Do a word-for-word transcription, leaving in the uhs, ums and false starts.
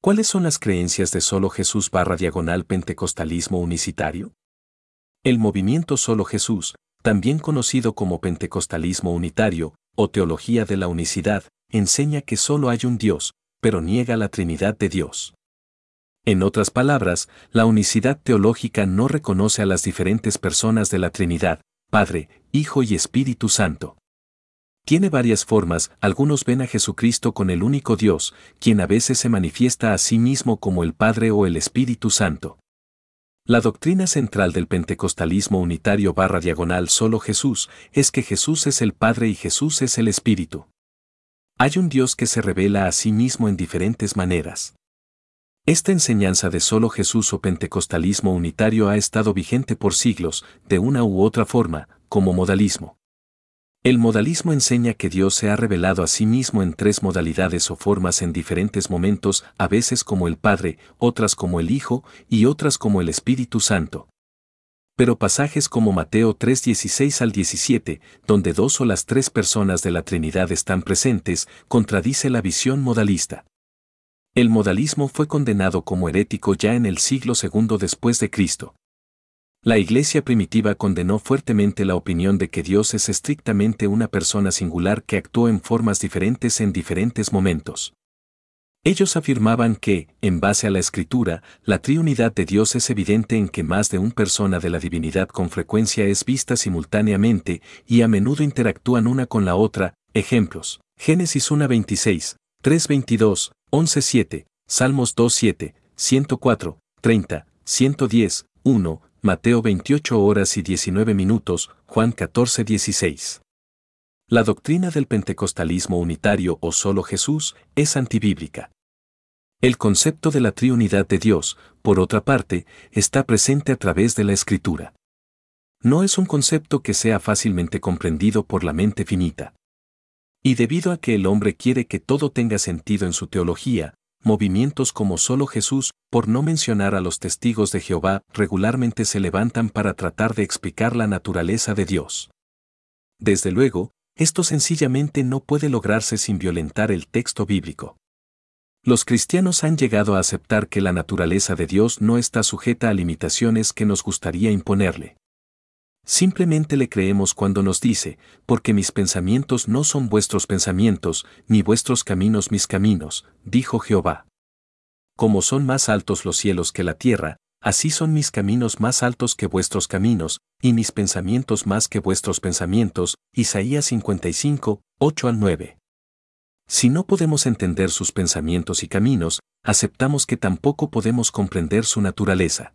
¿Cuáles son las creencias de Solo Jesús barra diagonal pentecostalismo unicitario? El movimiento Solo Jesús, también conocido como pentecostalismo unitario o teología de la unicidad, enseña que solo hay un Dios, pero niega la Trinidad de Dios. En otras palabras, la unicidad teológica no reconoce a las diferentes personas de la Trinidad, Padre, Hijo y Espíritu Santo. Tiene varias formas. Algunos ven a Jesucristo con el único Dios, quien a veces se manifiesta a sí mismo como el Padre o el Espíritu Santo. La doctrina central del pentecostalismo unitario barra diagonal Solo Jesús es que Jesús es el Padre y Jesús es el Espíritu. Hay un Dios que se revela a sí mismo en diferentes maneras. Esta enseñanza de Solo Jesús o pentecostalismo unitario ha estado vigente por siglos, de una u otra forma, como modalismo. El modalismo enseña que Dios se ha revelado a sí mismo en tres modalidades o formas en diferentes momentos, a veces como el Padre, otras como el Hijo y otras como el Espíritu Santo. Pero pasajes como Mateo tres dieciséis al diecisiete, donde dos o las tres personas de la Trinidad están presentes, contradice la visión modalista. El modalismo fue condenado como herético ya en el siglo segundo después de Cristo. La Iglesia primitiva condenó fuertemente la opinión de que Dios es estrictamente una persona singular que actuó en formas diferentes en diferentes momentos. Ellos afirmaban que, en base a la Escritura, la triunidad de Dios es evidente en que más de una persona de la divinidad con frecuencia es vista simultáneamente y a menudo interactúan una con la otra. Ejemplos: Génesis uno veintiséis, tres veintidós, once siete, Salmos dos siete, ciento cuatro, treinta, ciento diez, uno, Mateo veintiocho horas y diecinueve minutos, Juan catorce dieciséis. La doctrina del pentecostalismo unitario o Solo Jesús es antibíblica. El concepto de la triunidad de Dios, por otra parte, está presente a través de la Escritura. No es un concepto que sea fácilmente comprendido por la mente finita. Y debido a que el hombre quiere que todo tenga sentido en su teología, movimientos como Solo Jesús, por no mencionar a los testigos de Jehová, regularmente se levantan para tratar de explicar la naturaleza de Dios. Desde luego, esto sencillamente no puede lograrse sin violentar el texto bíblico. Los cristianos han llegado a aceptar que la naturaleza de Dios no está sujeta a limitaciones que nos gustaría imponerle. Simplemente le creemos cuando nos dice, porque mis pensamientos no son vuestros pensamientos, ni vuestros caminos mis caminos, dijo Jehová. Como son más altos los cielos que la tierra, así son mis caminos más altos que vuestros caminos, y mis pensamientos más que vuestros pensamientos. Isaías cincuenta y cinco, ocho al nueve. Si no podemos entender sus pensamientos y caminos, aceptamos que tampoco podemos comprender su naturaleza.